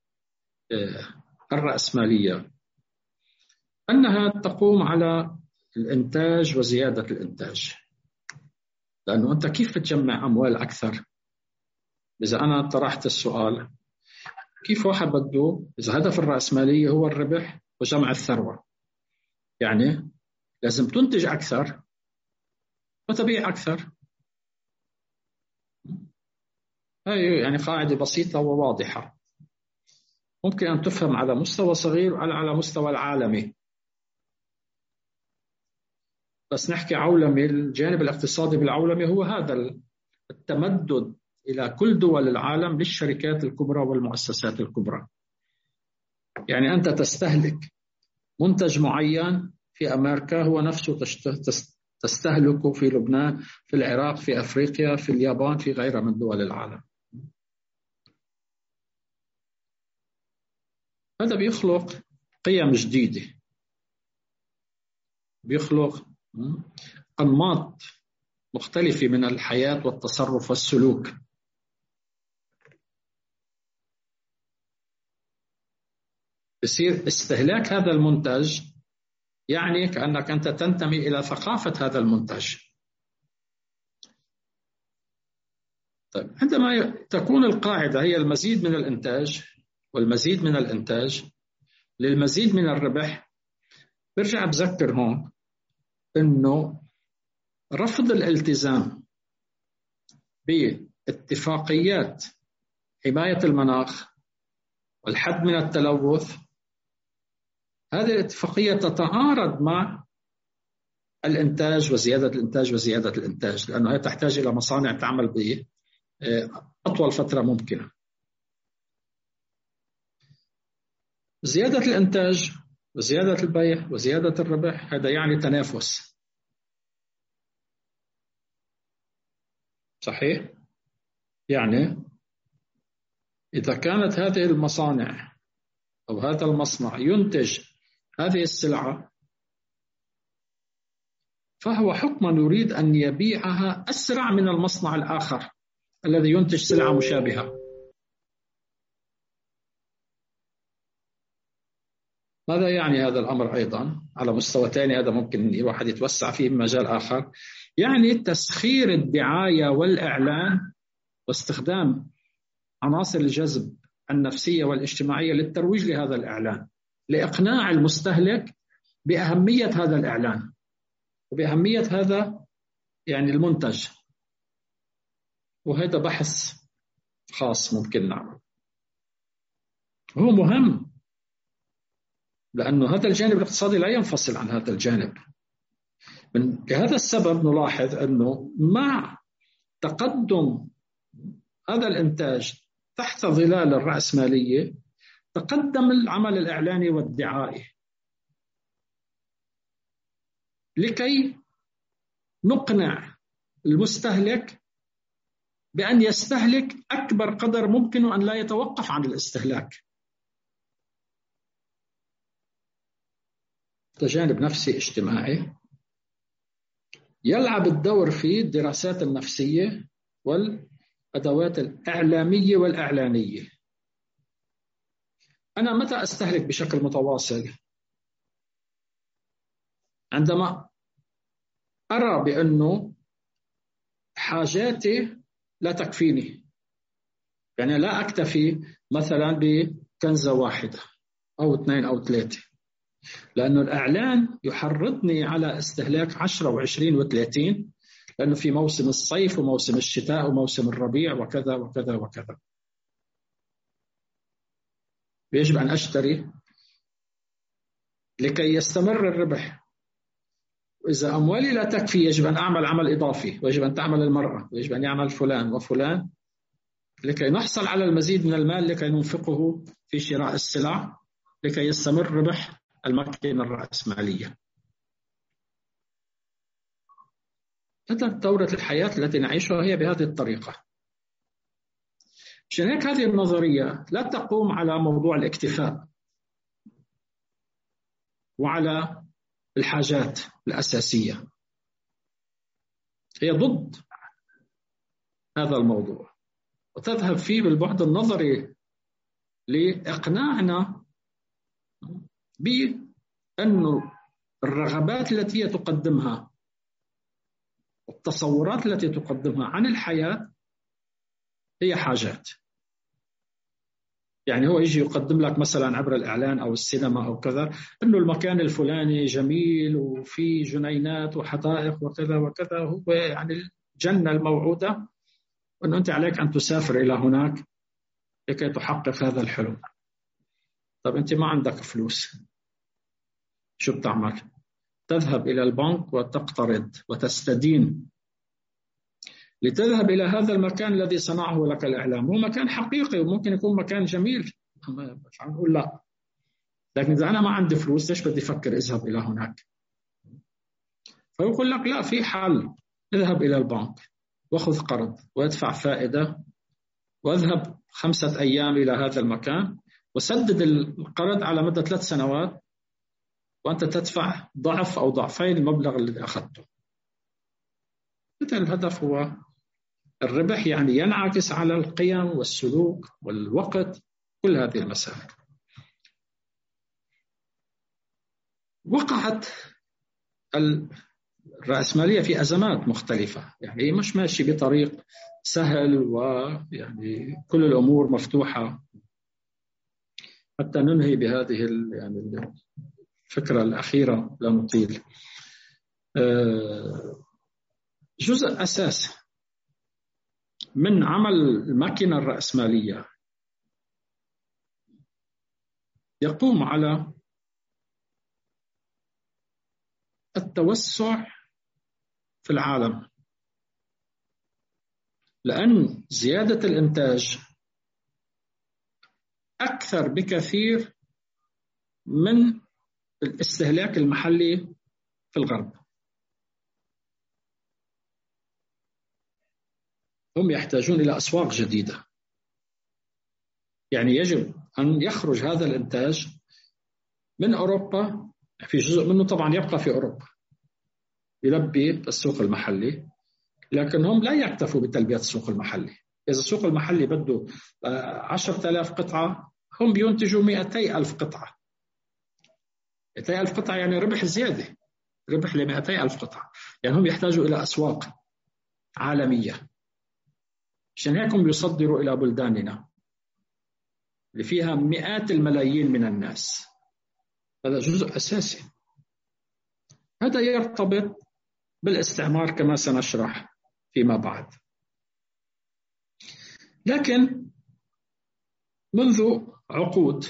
الرأسمالية أنها تقوم على الإنتاج وزيادة الإنتاج، لأنه أنت كيف بتجمع أموال أكثر؟ إذا أنا طرحت السؤال كيف واحد بده، إذا هدف الرأسمالية هو الربح وجمع الثروة، يعني لازم تنتج أكثر وتبيع أكثر. هاي يعني قاعدة بسيطة وواضحة، ممكن أن تفهم على مستوى صغير وعلى على مستوى العالمي. بس نحكي عولمي، الجانب الاقتصادي بالعولمي هو هذا التمدد إلى كل دول العالم للشركات الكبرى والمؤسسات الكبرى. يعني أنت تستهلك منتج معين في أمريكا هو نفسه تستهلكه في لبنان، في العراق، في أفريقيا، في اليابان، في غيرها من دول العالم. هذا بيخلق قيم جديدة، بيخلق أنماط مختلفة من الحياة والتصرف والسلوك. بصير استهلاك هذا المنتج يعني كأنك أنت تنتمي إلى ثقافة هذا المنتج. طيب عندما تكون القاعدة هي المزيد من الإنتاج والمزيد من الإنتاج للمزيد من الربح، برجع بذكر هون إنه رفض الالتزام باتفاقيات حماية المناخ والحد من التلوث، هذه الاتفاقية تتعارض مع الإنتاج وزيادة الإنتاج وزيادة الإنتاج، لأنها تحتاج إلى مصانع تعمل بأطول فترة ممكنة. زيادة الإنتاج وزيادة البيع وزيادة الربح هذا يعني تنافس، صحيح؟ يعني إذا كانت هذه المصانع أو هذا المصنع ينتج هذه السلعة، فهو حكما يريد أن يبيعها أسرع من المصنع الآخر الذي ينتج سلعة مشابهة. ماذا يعني هذا الأمر أيضا على مستوى ثاني؟ هذا ممكن الواحد يتوسع فيه بمجال آخر، يعني تسخير الدعاية والإعلان واستخدام عناصر الجذب النفسية والاجتماعية للترويج لهذا الإعلان، لإقناع المستهلك بأهمية هذا الإعلان وبأهمية هذا يعني المنتج. وهذا بحث خاص ممكن نعمل، هو مهم لأنه هذا الجانب الاقتصادي لا ينفصل عن هذا الجانب. من لهذا السبب نلاحظ أنه مع تقدم هذا الإنتاج تحت ظلال الرأسمالية تقدم العمل الإعلاني والدعائي لكي نقنع المستهلك بأن يستهلك أكبر قدر ممكن وأن لا يتوقف عن الاستهلاك. جانب نفسي اجتماعي يلعب الدور في الدراسات النفسية والأدوات الإعلامية والإعلانية. أنا متى أستهلك بشكل متواصل؟ عندما أرى بأنه حاجاتي لا تكفيني، يعني لا أكتفي مثلا بكنزة واحدة أو اثنين أو ثلاثة، لأنه الإعلان يحرضني على استهلاك عشرة وعشرين وثلاثين، لأنه في موسم الصيف وموسم الشتاء وموسم الربيع وكذا وكذا وكذا. يجب أن أشتري لكي يستمر الربح. وإذا أموالي لا تكفي يجب أن أعمل عمل إضافي، ويجب أن تعمل المرأة، ويجب أن يعمل فلان وفلان لكي نحصل على المزيد من المال لكي ننفقه في شراء السلع لكي يستمر ربح الماكينة الرأسمالية. هذا دورة الحياة التي نعيشها هي بهذه الطريقة. عشان هيك هذه النظرية لا تقوم على موضوع الاكتفاء وعلى الحاجات الأساسية، هي ضد هذا الموضوع وتذهب فيه بالبعد النظري لإقناعنا بأن الرغبات التي تقدمها والتصورات التي تقدمها عن الحياة هي حاجات. يعني هو يجي يقدم لك مثلا عبر الإعلان أو السينما أو كذا أنه المكان الفلاني جميل وفي جنينات وحدائق وكذا وكذا، هو يعني الجنة الموعودة، وأنه أنت عليك أن تسافر إلى هناك لكي تحقق هذا الحلم. طب أنت ما عندك فلوس، شو بتعمل؟ تذهب إلى البنك وتقترض وتستدين لتذهب إلى هذا المكان الذي صنعه لك الإعلام. هو مكان حقيقي وممكن يكون مكان جميل، مش عم نقول لا، لكن إذا أنا ما عندي فلوس ليش بدي أفكر أذهب إلى هناك؟ فيقول لك لا، في حل، اذهب إلى البنك وأخذ قرض وادفع فائدة واذهب خمسة أيام إلى هذا المكان وسدد القرض على مدة ثلاث سنوات وأنت تدفع ضعف أو ضعفين المبلغ الذي أخذته. الهدف هو الربح، يعني ينعكس على القيم والسلوك والوقت، كل هذه المسائل. وقعت الرأسمالية في أزمات مختلفة، يعني مش ماشي بطريق سهل ويعني كل الأمور مفتوحة. حتى ننهي بهذه يعني الفكرة الأخيرة لا نطيل. جزء أساسي من عمل الماكينة الرأسمالية يقوم على التوسع في العالم، لأن زيادة الإنتاج أكثر بكثير من الاستهلاك المحلي في الغرب. هم يحتاجون إلى أسواق جديدة، يعني يجب أن يخرج هذا الإنتاج من أوروبا، في جزء منه طبعا يبقى في أوروبا يلبي السوق المحلي، لكن هم لا يكتفوا بتلبية السوق المحلي. إذا السوق المحلي بده عشرة آلاف قطعة، هم بينتجوا مئتي ألف قطعة. مئتي ألف قطعة يعني ربح زيادة، ربح لمئتي ألف قطعة. يعني هم يحتاجوا إلى أسواق عالمية، عشان هيك هم يصدروا إلى بلداننا اللي فيها مئات الملايين من الناس. هذا جزء أساسي. هذا يرتبط بالاستعمار كما سنشرح فيما بعد. لكن منذ عقود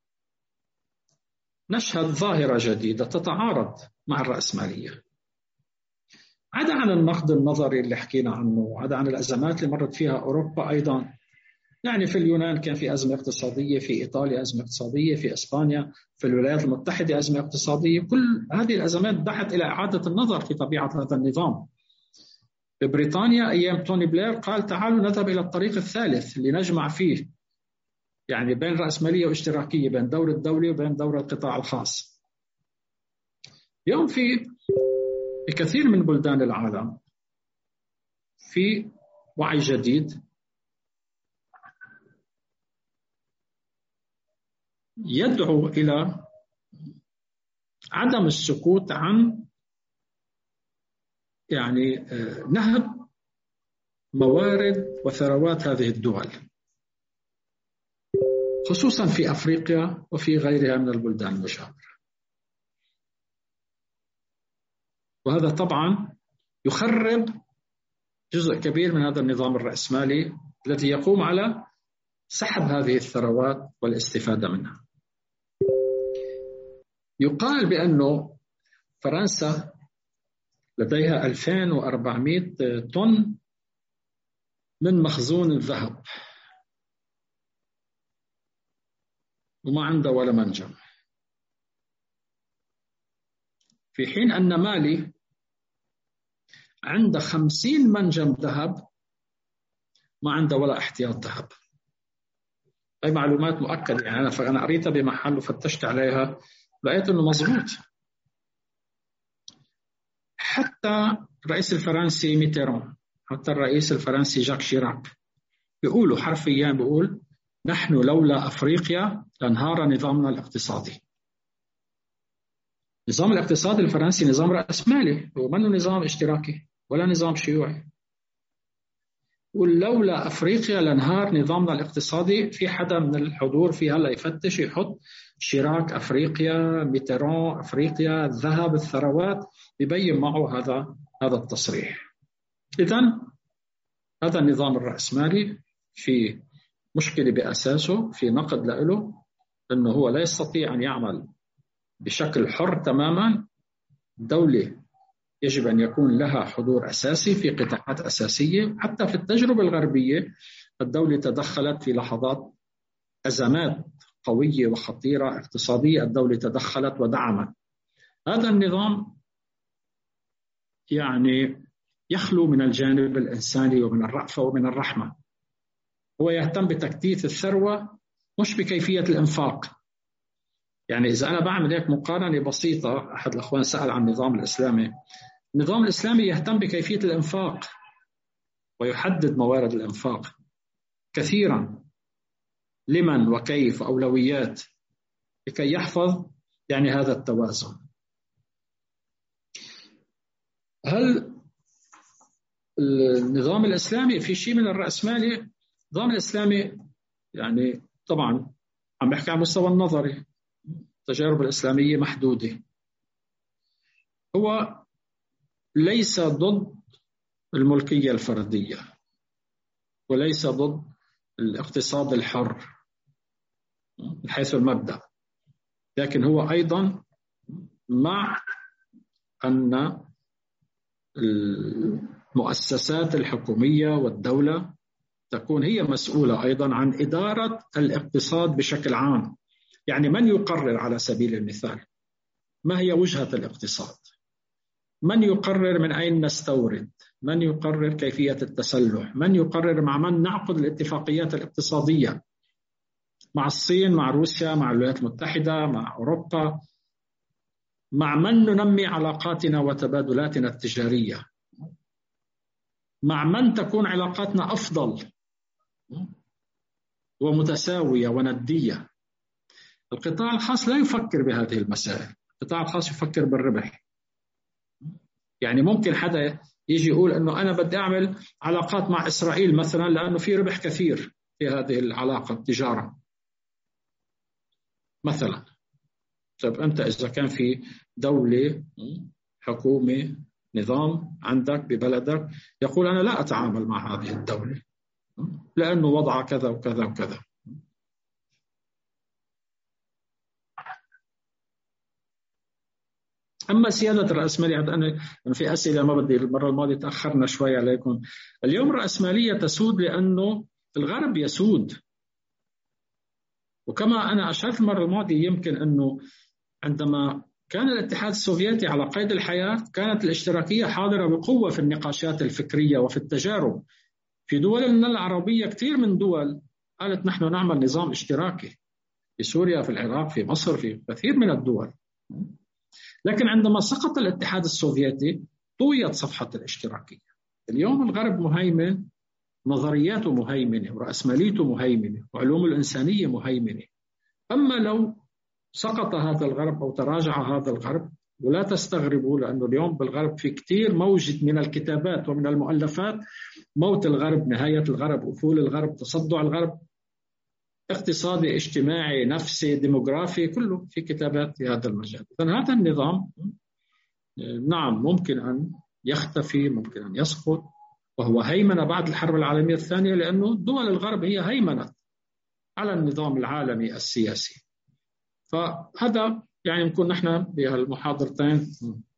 نشهد ظاهرة جديدة تتعارض مع الرأسمالية، عدا عن النقد النظري اللي حكينا عنه، عدا عن الأزمات اللي مرت فيها أوروبا أيضا. يعني في اليونان كان في أزمة اقتصادية، في إيطاليا أزمة اقتصادية، في إسبانيا، في الولايات المتحدة أزمة اقتصادية. كل هذه الأزمات دعت إلى إعادة النظر في طبيعة هذا النظام. في بريطانيا أيام توني بلير قال تعالوا نذهب إلى الطريق الثالث اللي نجمع فيه يعني بين رأسمالية واشتراكية، بين دور الدولة وبين دور القطاع الخاص. اليوم في كثير من بلدان العالم في وعي جديد يدعو إلى عدم السكوت عن يعني نهب موارد وثروات هذه الدول، خصوصا في أفريقيا وفي غيرها من البلدان المجاورة. وهذا طبعا يخرب جزء كبير من هذا النظام الرأسمالي الذي يقوم على سحب هذه الثروات والاستفادة منها. يقال بأنه فرنسا لديها ألفين وأربعمئة طن من مخزون الذهب وما عنده ولا منجم، في حين أن مالي عنده خمسين منجم ذهب ما عنده ولا احتياط ذهب. هاي معلومات مؤكدة، يعني أنا فأنا قريتها بمحل وفتشت عليها لقيت إنه مضبوط. حتى الرئيس الفرنسي ميتيرون، حتى الرئيس الفرنسي جاك شيراك بيقولوا حرفيا، بيقول نحن لولا أفريقيا لانهار نظامنا الاقتصادي. نظام الاقتصاد الفرنسي نظام رأسمالي، ومنه نظام اشتراكي ولا نظام شيوعي. ولولا أفريقيا لانهار نظامنا الاقتصادي. في حدا من الحضور في هلا يفتش يحط شيراك أفريقيا، ميتيرون أفريقيا، الذهب، الثروات، يبين معه هذا هذا التصريح. إذن هذا النظام الرأسمالي في مشكلة بأساسه، في نقد له أنه هو لا يستطيع أن يعمل بشكل حر تماما. الدولة يجب أن يكون لها حضور أساسي في قطاعات أساسية. حتى في التجربة الغربية الدولة تدخلت في لحظات أزمات قوية وخطيرة اقتصادية، الدولة تدخلت ودعمت. هذا النظام يعني يخلو من الجانب الإنساني ومن الرأفة ومن الرحمة. هو يهتم بتكتيث الثروة مش بكيفية الإنفاق. يعني إذا أنا بعمل هيك مقارنة بسيطة، أحد الأخوان سأل عن النظام الإسلامي. النظام الإسلامي يهتم بكيفية الإنفاق ويحدد موارد الإنفاق كثيرا، لمن وكيف وأولويات، لكي يحفظ يعني هذا التوازن. هل النظام الإسلامي في شيء من الرأسمالي؟ النظام الإسلامي يعني طبعا عم بحكي على مستوى النظري، التجارب الإسلامية محدودة. هو ليس ضد الملكية الفردية وليس ضد الاقتصاد الحر من حيث المبدأ، لكن هو أيضا مع أن المؤسسات الحكومية والدولة تكون هي مسؤولة أيضا عن إدارة الاقتصاد بشكل عام. يعني من يقرر على سبيل المثال ما هي وجهة الاقتصاد؟ من يقرر من أين نستورد؟ من يقرر كيفية التسلح؟ من يقرر مع من نعقد الاتفاقيات الاقتصادية؟ مع الصين، مع روسيا، مع الولايات المتحدة، مع أوروبا؟ مع من ننمي علاقاتنا وتبادلاتنا التجارية؟ مع من تكون علاقاتنا أفضل ومتساوية وندية؟ القطاع الخاص لا يفكر بهذه المسائل، القطاع الخاص يفكر بالربح. يعني ممكن حدا يجي يقول أنه أنا بدي أعمل علاقات مع إسرائيل مثلا لأنه في ربح كثير في هذه العلاقة التجارة مثلا. طيب أنت إذا كان في دولة، حكومة، نظام عندك ببلدك يقول أنا لا أتعامل مع هذه الدولة لأنه وضع كذا وكذا وكذا، أما سيادة الرأسمالية، أنا في أسئلة ما بدي، المرة الماضية تأخرنا شوي عليكم. اليوم الرأسمالية تسود لأنه الغرب يسود، وكما أنا أشرت المرة الماضية يمكن أنه عندما كان الاتحاد السوفيتي على قيد الحياة كانت الاشتراكية حاضرة بقوة في النقاشات الفكرية وفي التجارب. في دولنا العربية كثير من دول قالت نحن نعمل نظام اشتراكي، في سوريا، في العراق، في مصر، في كثير من الدول. لكن عندما سقط الاتحاد السوفيتي طويت صفحة الاشتراكية. اليوم الغرب مهيمن، نظرياته مهيمنة ورأسماليته مهيمنة وعلوم الإنسانية مهيمنة. أما لو سقط هذا الغرب أو تراجع هذا الغرب، ولا تستغربوا لأنه اليوم بالغرب في كثير موجد من الكتابات ومن المؤلفات، موت الغرب، نهاية الغرب، أفول الغرب، تصدع الغرب، اقتصادي، اجتماعي، نفسي، ديموغرافي، كله في كتابات في هذا المجال. إذن هذا النظام نعم ممكن أن يختفي، ممكن أن يسقط، وهو هيمنة بعد الحرب العالمية الثانية، لأنه دول الغرب هي هيمنة على النظام العالمي السياسي. فهذا يعني نكون نحن بهالمحاضرتين.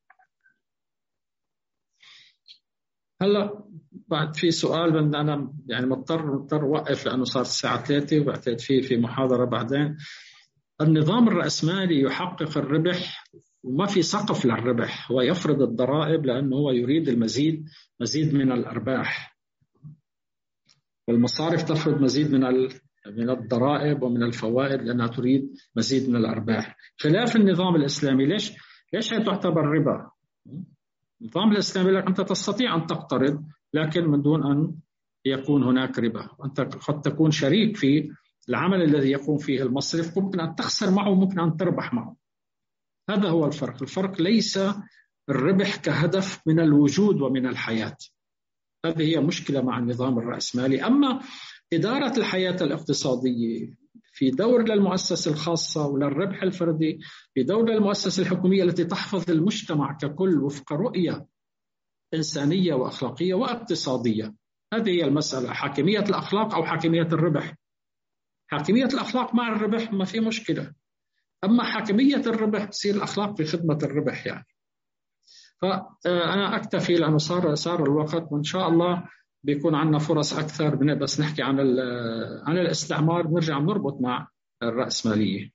هلا بعد في سؤال بدي أنا يعني مضطر مضطر وقف لأنه صار الساعة ثلاثة وبعتقد في في محاضرة بعدين. النظام الرأسمالي يحقق الربح وما في سقف للربح، هو يفرض الضرائب لأنه هو يريد المزيد مزيد من الأرباح، والمصارف تفرض مزيد من من الضرائب ومن الفوائد لأنها تريد مزيد من الأرباح، خلاف النظام الإسلامي. ليش ليش هي تعتبر ربا؟ النظام الإسلامي لك أنت تستطيع أن تقترض لكن من دون أن يكون هناك ربا، أنت قد تكون شريك في العمل الذي يقوم فيه المصرف، ممكن أن تخسر معه ممكن أن تربح معه. هذا هو الفرق. الفرق ليس الربح كهدف من الوجود ومن الحياة، هذه هي مشكلة مع النظام الرأسمالي. أما إدارة الحياة الاقتصادية في دور للمؤسسة الخاصة وللربح الفردي، في دور للمؤسسة الحكومية التي تحفظ المجتمع ككل وفق رؤية إنسانية وأخلاقية واقتصادية. هذه هي المسألة، حاكمية الأخلاق أو حاكمية الربح. حاكمية الأخلاق مع الربح ما في مشكلة، أما حاكمية الربح تصير الأخلاق في خدمة الربح يعني. فأنا أكتفي لأنه صار صار الوقت، وإن شاء الله بيكون عندنا فرص أكثر بس نحكي عن عن الاستعمار، نرجع نربط مع الرأسمالية.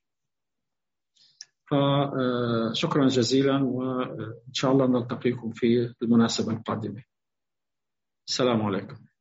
فشكرا جزيلا، وإن شاء الله نلتقيكم في المناسبة القادمة. السلام عليكم.